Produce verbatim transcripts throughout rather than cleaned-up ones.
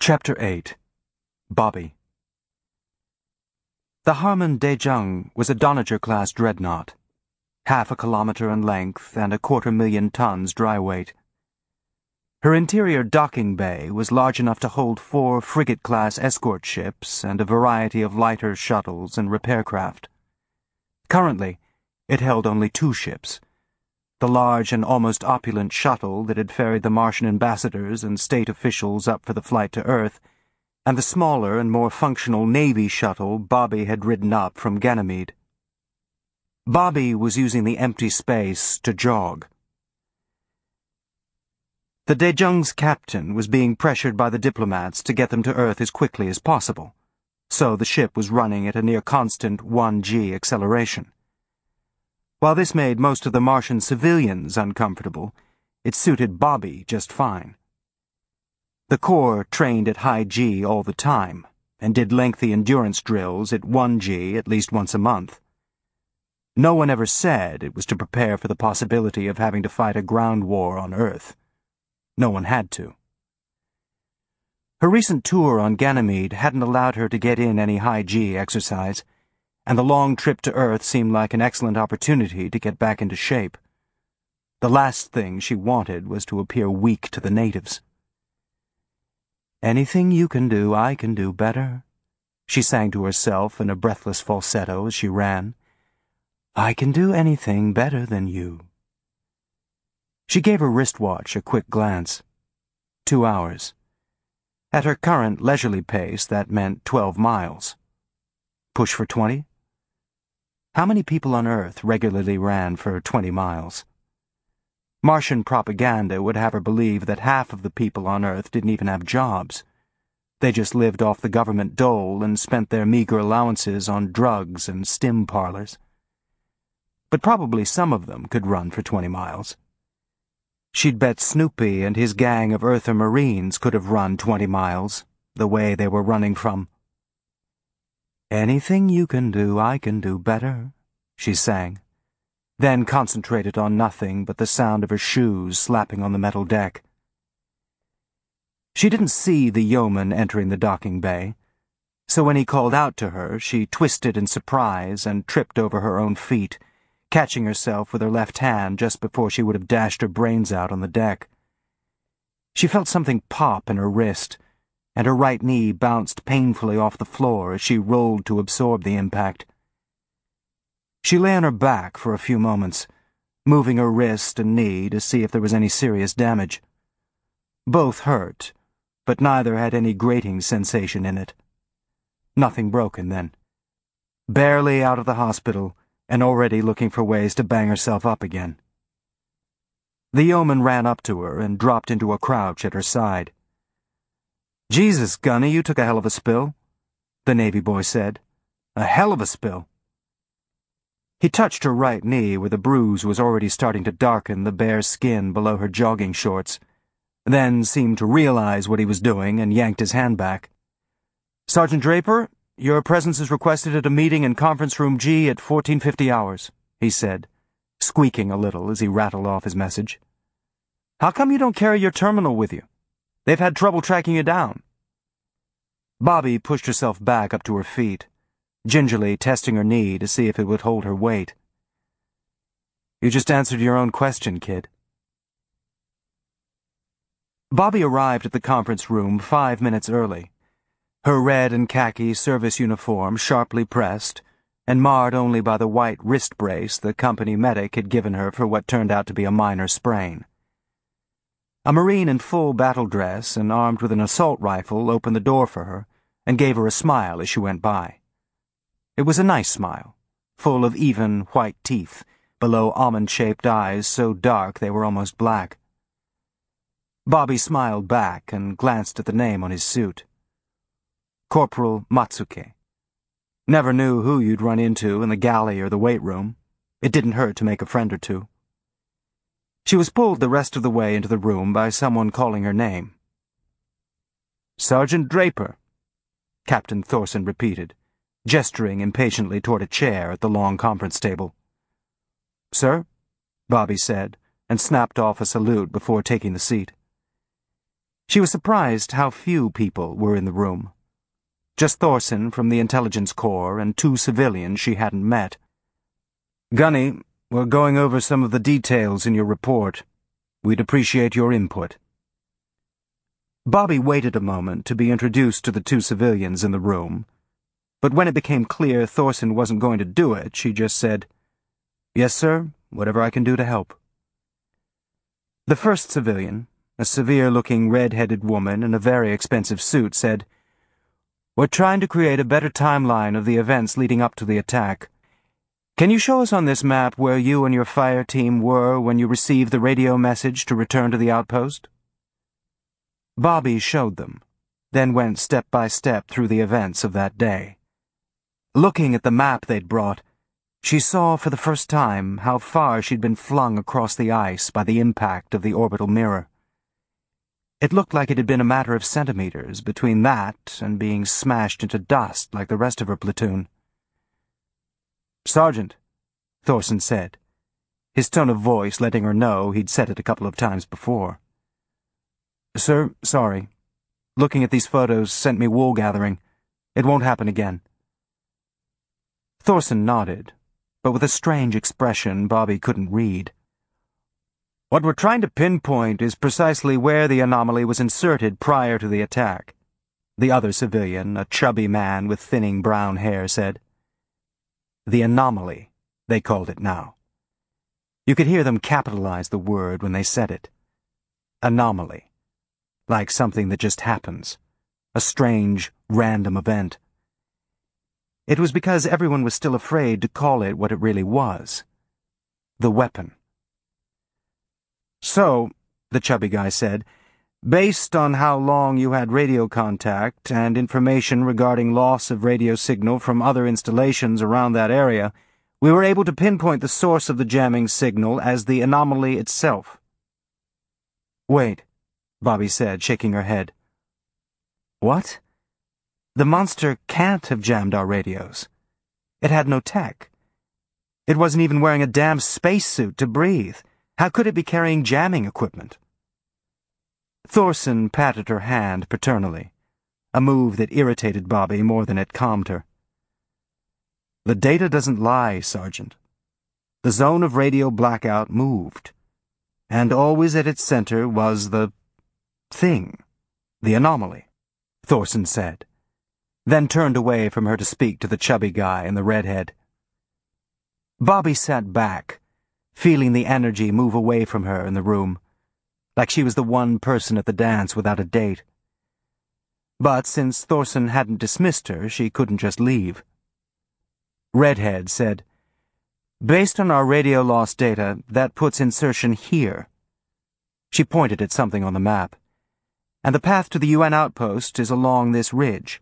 Chapter eight. Bobby. The Harmon Daejeong was a Doniger-class dreadnought, half a kilometer in length and a quarter million tons dry weight. Her interior docking bay was large enough to hold four frigate-class escort ships and a variety of lighter shuttles and repair craft. Currently, it held only two ships: the large and almost opulent shuttle that had ferried the Martian ambassadors and state officials up for the flight to Earth, and the smaller and more functional Navy shuttle Bobby had ridden up from Ganymede. Bobby was using the empty space to jog. The Daejeong's captain was being pressured by the diplomats to get them to Earth as quickly as possible, so the ship was running at a near-constant one G acceleration. While this made most of the Martian civilians uncomfortable, it suited Bobby just fine. The Corps trained at high G all the time, and did lengthy endurance drills at one G at least once a month. No one ever said it was to prepare for the possibility of having to fight a ground war on Earth. No one had to. Her recent tour on Ganymede hadn't allowed her to get in any high G exercise, and the long trip to Earth seemed like an excellent opportunity to get back into shape. The last thing she wanted was to appear weak to the natives. "Anything you can do, I can do better," she sang to herself in a breathless falsetto as she ran. "I can do anything better than you." She gave her wristwatch a quick glance. Two hours. At her current leisurely pace, that meant twelve miles. Push for twenty? How many people on Earth regularly ran for twenty miles? Martian propaganda would have her believe that half of the people on Earth didn't even have jobs. They just lived off the government dole and spent their meager allowances on drugs and stim parlors. But probably some of them could run for twenty miles. She'd bet Snoopy and his gang of Earther Marines could have run twenty miles, the way they were running from. "Anything you can do, I can do better," she sang, then concentrated on nothing but the sound of her shoes slapping on the metal deck. She didn't see the yeoman entering the docking bay, so when he called out to her, she twisted in surprise and tripped over her own feet, catching herself with her left hand just before she would have dashed her brains out on the deck. She felt something pop in her wrist, and her right knee bounced painfully off the floor as she rolled to absorb the impact. She lay on her back for a few moments, moving her wrist and knee to see if there was any serious damage. Both hurt, but neither had any grating sensation in it. Nothing broken, then. Barely out of the hospital, and already looking for ways to bang herself up again. The yeoman ran up to her and dropped into a crouch at her side. "Jesus, Gunny, you took a hell of a spill," the Navy boy said. "A hell of a spill." He touched her right knee where the bruise was already starting to darken the bare skin below her jogging shorts, then seemed to realize what he was doing and yanked his hand back. "Sergeant Draper, your presence is requested at a meeting in Conference Room G at fourteen fifty hours, he said, squeaking a little as he rattled off his message. "How come you don't carry your terminal with you? They've had trouble tracking you down." Bobby pushed herself back up to her feet, gingerly testing her knee to see if it would hold her weight. "You just answered your own question, kid." Bobby arrived at the conference room five minutes early, her red and khaki service uniform sharply pressed and marred only by the white wrist brace the company medic had given her for what turned out to be a minor sprain. A Marine in full battle dress and armed with an assault rifle opened the door for her and gave her a smile as she went by. It was a nice smile, full of even, white teeth, below almond-shaped eyes so dark they were almost black. Bobby smiled back and glanced at the name on his suit. Corporal Matsuke. Never knew who you'd run into in the galley or the weight room. It didn't hurt to make a friend or two. She was pulled the rest of the way into the room by someone calling her name. "Sergeant Draper," Captain Thorson repeated, gesturing impatiently toward a chair at the long conference table. "Sir?" Bobby said, and snapped off a salute before taking the seat. She was surprised how few people were in the room. Just Thorson from the Intelligence Corps and two civilians she hadn't met. "Gunny, we're going over some of the details in your report. We'd appreciate your input." Bobby waited a moment to be introduced to the two civilians in the room, but when it became clear Thorson wasn't going to do it, she just said, "Yes, sir, whatever I can do to help." The first civilian, a severe-looking red-headed woman in a very expensive suit, said, "We're trying to create a better timeline of the events leading up to the attack. Can you show us on this map where you and your fire team were when you received the radio message to return to the outpost?" Bobby showed them, then went step by step through the events of that day. Looking at the map they'd brought, she saw for the first time how far she'd been flung across the ice by the impact of the orbital mirror. It looked like it had been a matter of centimeters between that and being smashed into dust like the rest of her platoon. "Sergeant," Thorson said, his tone of voice letting her know he'd said it a couple of times before. "Sir, sorry. Looking at these photos sent me wool gathering. It won't happen again." Thorson nodded, but with a strange expression Bobby couldn't read. "What we're trying to pinpoint is precisely where the anomaly was inserted prior to the attack," the other civilian, a chubby man with thinning brown hair, said. The anomaly, they called it now. You could hear them capitalize the word when they said it. Anomaly. Like something that just happens. A strange, random event. It was because everyone was still afraid to call it what it really was. The weapon. "So," the chubby guy said, "based on how long you had radio contact and information regarding loss of radio signal from other installations around that area, we were able to pinpoint the source of the jamming signal as the anomaly itself." "Wait," Bobby said, shaking her head. "What? The monster can't have jammed our radios. It had no tech. It wasn't even wearing a damn spacesuit to breathe. How could it be carrying jamming equipment?" Thorson patted her hand paternally, a move that irritated Bobby more than it calmed her. "The data doesn't lie, Sergeant. The zone of radio blackout moved, and always at its center was the thing, the anomaly," Thorson said, then turned away from her to speak to the chubby guy and the redhead. Bobby sat back, feeling the energy move away from her in the room, like she was the one person at the dance without a date. But since Thorson hadn't dismissed her, she couldn't just leave. Redhead said, "Based on our radio loss data, that puts insertion here." She pointed at something on the map. "And the path to the U N outpost is along this ridge."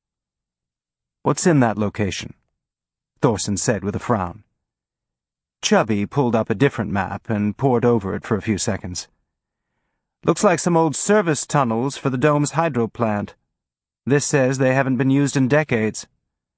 "What's in that location?" Thorson said with a frown. Chubby pulled up a different map and pored over it for a few seconds. "Looks like some old service tunnels for the dome's hydro plant. This says they haven't been used in decades."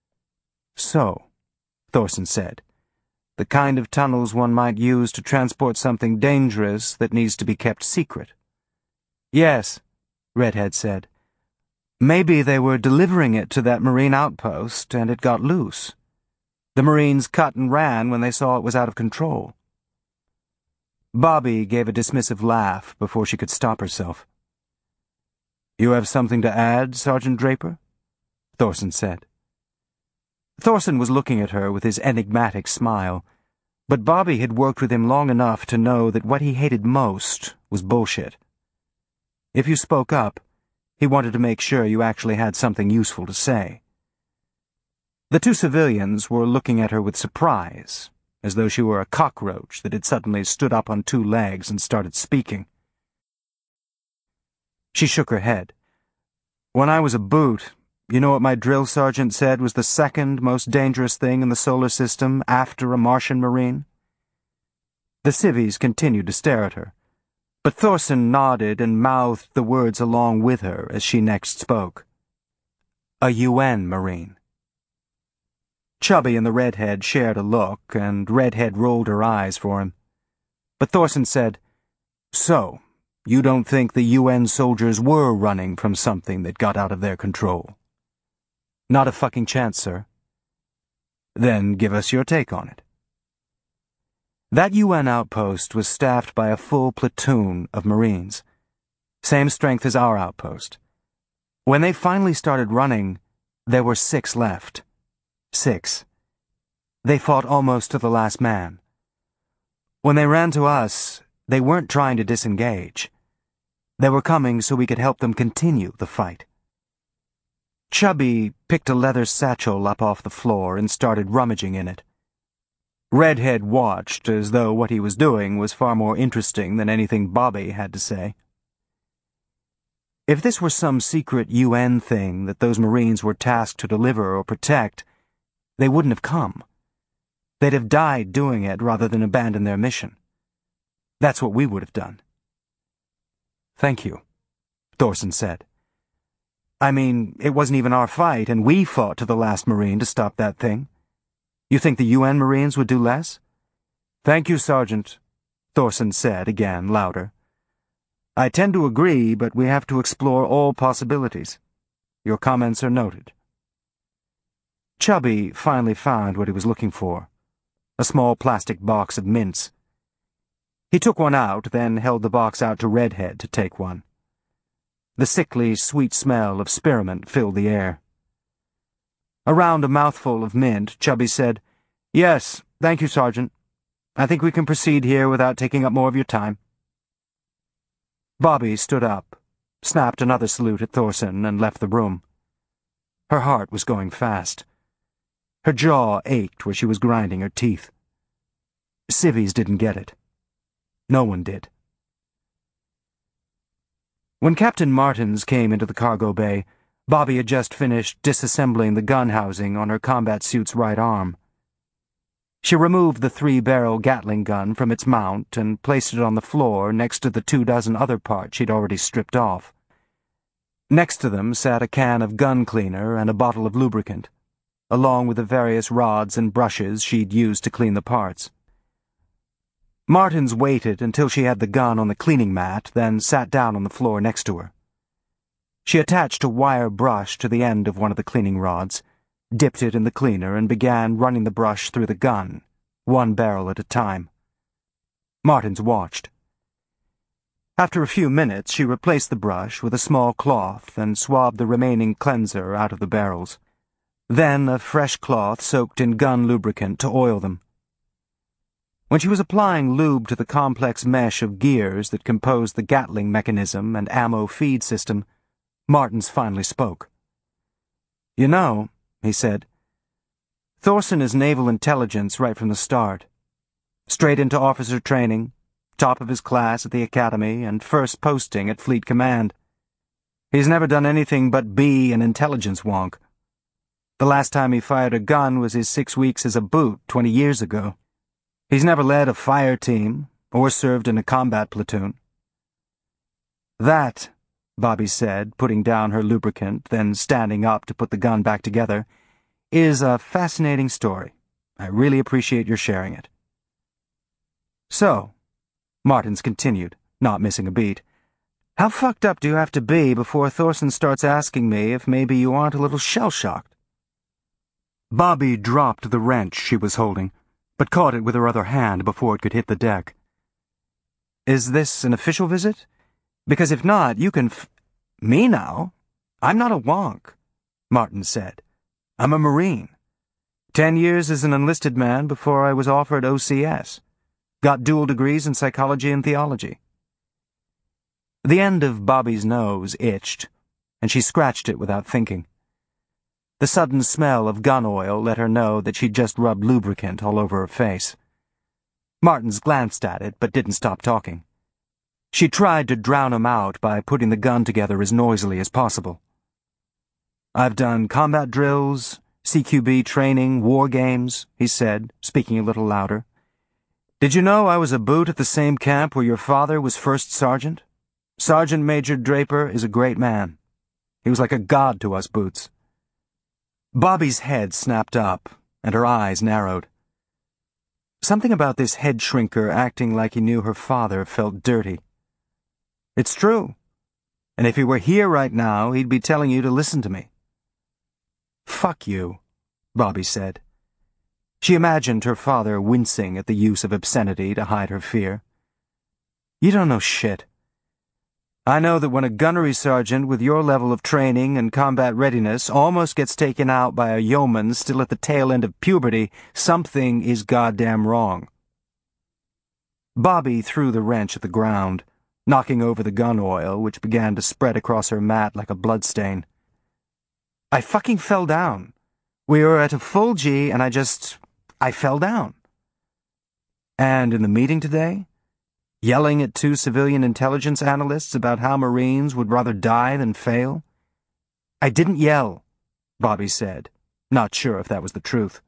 "So," Thorson said, "the kind of tunnels one might use to transport something dangerous that needs to be kept secret." "Yes," Redhead said. "Maybe they were delivering it to that Marine outpost and it got loose. The Marines cut and ran when they saw it was out of control." Bobby gave a dismissive laugh before she could stop herself. "You have something to add, Sergeant Draper?" Thorson said. Thorson was looking at her with his enigmatic smile, but Bobby had worked with him long enough to know that what he hated most was bullshit. If you spoke up, he wanted to make sure you actually had something useful to say. The two civilians were looking at her with surprise, as though she were a cockroach that had suddenly stood up on two legs and started speaking. She shook her head. "When I was a boot, you know what my drill sergeant said was the second most dangerous thing in the solar system after a Martian Marine?" The civvies continued to stare at her, but Thorson nodded and mouthed the words along with her as she next spoke. "A U N Marine." Chubby and the redhead shared a look, and Redhead rolled her eyes for him. But Thorson said, "So, you don't think the U N soldiers were running from something that got out of their control? Not a fucking chance, sir. Then give us your take on it. That U N outpost was staffed by a full platoon of Marines. Same strength as our outpost. When they finally started running, there were six left. Six. They fought almost to the last man. When they ran to us, they weren't trying to disengage. They were coming so we could help them continue the fight. Chubby picked a leather satchel up off the floor and started rummaging in it. Redhead watched as though what he was doing was far more interesting than anything Bobby had to say. If this were some secret U N thing that those Marines were tasked to deliver or protect, they wouldn't have come. They'd have died doing it rather than abandon their mission. That's what we would have done. Thank you, Thorson said. I mean, it wasn't even our fight, and we fought to the last Marine to stop that thing. You think the U N Marines would do less? Thank you, Sergeant, Thorson said again, louder. I tend to agree, but we have to explore all possibilities. Your comments are noted. Chubby finally found what he was looking for, a small plastic box of mints. He took one out, then held the box out to Redhead to take one. The sickly, sweet smell of spearmint filled the air. Around a mouthful of mint, Chubby said, Yes, thank you, Sergeant. I think we can proceed here without taking up more of your time. Bobby stood up, snapped another salute at Thorson, and left the room. Her heart was going fast. Her jaw ached where she was grinding her teeth. Civvies didn't get it. No one did. When Captain Martins came into the cargo bay, Bobby had just finished disassembling the gun housing on her combat suit's right arm. She removed the three-barrel Gatling gun from its mount and placed it on the floor next to the two dozen other parts she'd already stripped off. Next to them sat a can of gun cleaner and a bottle of lubricant, along with the various rods and brushes she'd used to clean the parts. Martins waited until she had the gun on the cleaning mat, then sat down on the floor next to her. She attached a wire brush to the end of one of the cleaning rods, dipped it in the cleaner, and began running the brush through the gun, one barrel at a time. Martins watched. After a few minutes, she replaced the brush with a small cloth and swabbed the remaining cleanser out of the barrels. Then a fresh cloth soaked in gun lubricant to oil them. When she was applying lube to the complex mesh of gears that composed the Gatling mechanism and ammo feed system, Martins finally spoke. You know, he said, Thorson is naval intelligence right from the start. Straight into officer training, top of his class at the academy, and first posting at Fleet Command. He's never done anything but be an intelligence wonk. The last time he fired a gun was his six weeks as a boot twenty years ago. He's never led a fire team or served in a combat platoon. That, Bobby said, putting down her lubricant, then standing up to put the gun back together, is a fascinating story. I really appreciate your sharing it. So, Martins continued, not missing a beat, how fucked up do you have to be before Thorson starts asking me if maybe you aren't a little shell-shocked? Bobby dropped the wrench she was holding, but caught it with her other hand before it could hit the deck. Is this an official visit? Because if not, you can f- Me now? I'm not a wonk, Martins said. I'm a Marine. Ten years as an enlisted man before I was offered O C S. Got dual degrees in psychology and theology. The end of Bobby's nose itched, and she scratched it without thinking. The sudden smell of gun oil let her know that she'd just rubbed lubricant all over her face. Martins glanced at it, but didn't stop talking. She tried to drown him out by putting the gun together as noisily as possible. I've done combat drills, C Q B training, war games, he said, speaking a little louder. Did you know I was a boot at the same camp where your father was first sergeant? Sergeant Major Draper is a great man. He was like a god to us boots. Bobby's head snapped up, and her eyes narrowed. Something about this head shrinker acting like he knew her father felt dirty. It's true. And if he were here right now, he'd be telling you to listen to me. Fuck you, Bobby said. She imagined her father wincing at the use of obscenity to hide her fear. You don't know shit. I know that when a gunnery sergeant with your level of training and combat readiness almost gets taken out by a yeoman still at the tail end of puberty, something is goddamn wrong. Bobby threw the wrench at the ground, knocking over the gun oil, which began to spread across her mat like a bloodstain. I fucking fell down. We were at a full G, and I just... I fell down. And in the meeting today, yelling at two civilian intelligence analysts about how Marines would rather die than fail? I didn't yell, Bobby said, not sure if that was the truth.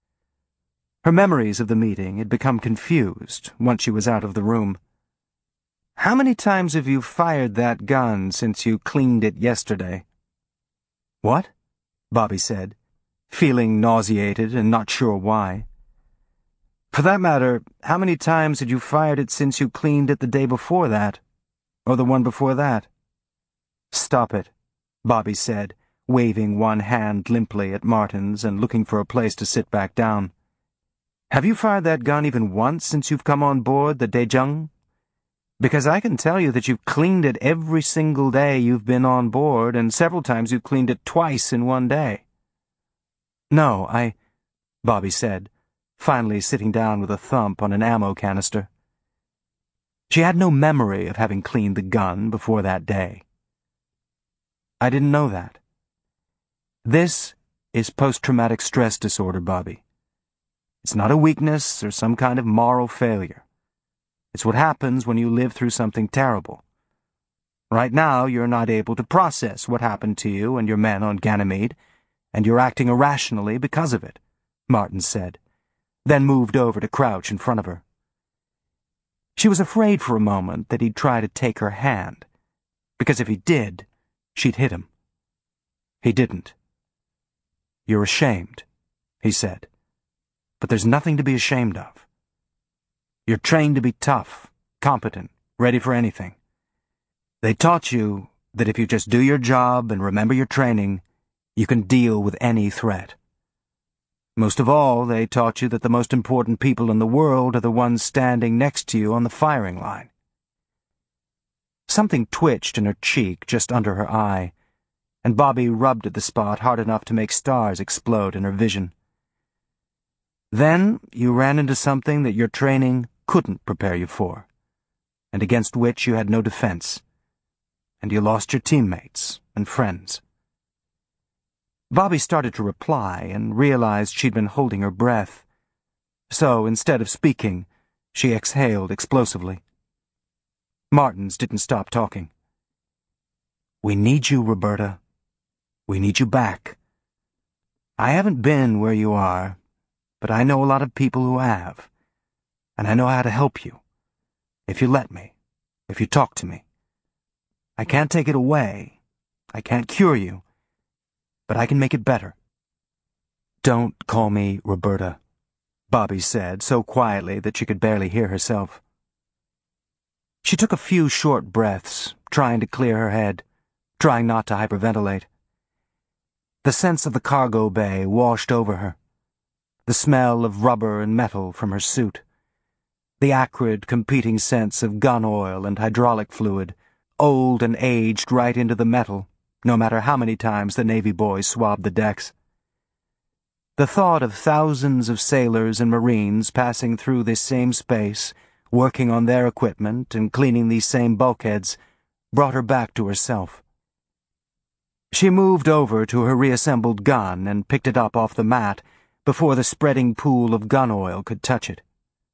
Her memories of the meeting had become confused once she was out of the room. How many times have you fired that gun since you cleaned it yesterday? What? Bobby said, feeling nauseated and not sure why. For that matter, how many times had you fired it since you cleaned it the day before that? Or the one before that? Stop it, Bobby said, waving one hand limply at Martin's and looking for a place to sit back down. Have you fired that gun even once since you've come on board the Daejeon? Because I can tell you that you've cleaned it every single day you've been on board, and several times you've cleaned it twice in one day. No, I... Bobby said, finally sitting down with a thump on an ammo canister. She had no memory of having cleaned the gun before that day. I didn't know that. This is post-traumatic stress disorder, Bobby. It's not a weakness or some kind of moral failure. It's what happens when you live through something terrible. Right now, you're not able to process what happened to you and your men on Ganymede, and you're acting irrationally because of it, Martin said, then moved over to crouch in front of her. She was afraid for a moment that he'd try to take her hand, because if he did, she'd hit him. He didn't. You're ashamed, he said, but there's nothing to be ashamed of. You're trained to be tough, competent, ready for anything. They taught you that if you just do your job and remember your training, you can deal with any threat. Most of all, they taught you that the most important people in the world are the ones standing next to you on the firing line. Something twitched in her cheek just under her eye, and Bobby rubbed at the spot hard enough to make stars explode in her vision. Then you ran into something that your training couldn't prepare you for, and against which you had no defense, and you lost your teammates and friends. Bobby started to reply and realized she'd been holding her breath, so instead of speaking, she exhaled explosively. Martins didn't stop talking. We need you, Roberta. We need you back. I haven't been where you are, but I know a lot of people who have, and I know how to help you, if you let me, if you talk to me. I can't take it away, I can't cure you, but I can make it better. Don't call me Roberta, Bobby said, so quietly that she could barely hear herself. She took a few short breaths, trying to clear her head, trying not to hyperventilate. The sense of the cargo bay washed over her, the smell of rubber and metal from her suit, the acrid, competing sense of gun oil and hydraulic fluid, old and aged right into the metal, no matter how many times the Navy boys swabbed the decks. The thought of thousands of sailors and Marines passing through this same space, working on their equipment and cleaning these same bulkheads, brought her back to herself. She moved over to her reassembled gun and picked it up off the mat before the spreading pool of gun oil could touch it.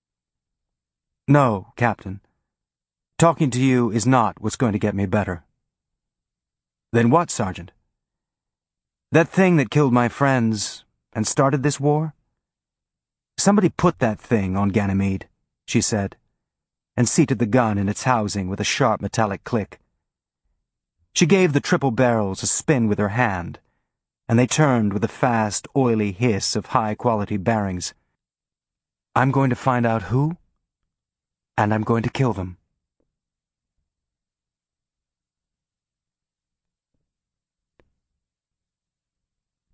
No, Captain. Talking to you is not what's going to get me better. Then what, Sergeant? That thing that killed my friends and started this war? Somebody put that thing on Ganymede, she said, and seated the gun in its housing with a sharp metallic click. She gave the triple barrels a spin with her hand, and they turned with a fast, oily hiss of high-quality bearings. I'm going to find out who, and I'm going to kill them.